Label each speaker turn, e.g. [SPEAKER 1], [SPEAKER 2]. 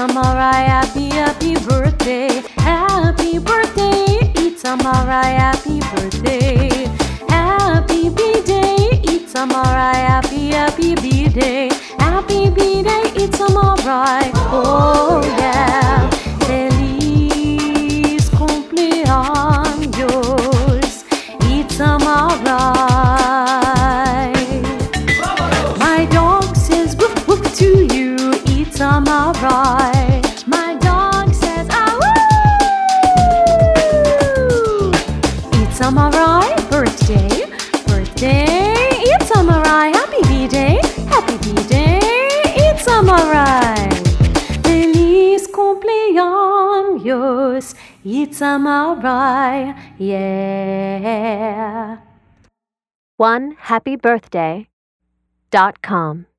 [SPEAKER 1] Itamarai, happy birthday. Happy birthday, Itamarai, happy birthday. Happy B-day, Itamarai, happy B-day. Happy B-day, Itamarai. Oh yeah. Feliz cumpleaños, Itamarai. My dog says woof woof to you, Itamarai. My dog says ah woo. Itamarai, birthday, Itamarai, happy B-day, Itamarai. Feliz cumpleaños, Itamarai, yeah.
[SPEAKER 2] OneHappyBirthday.com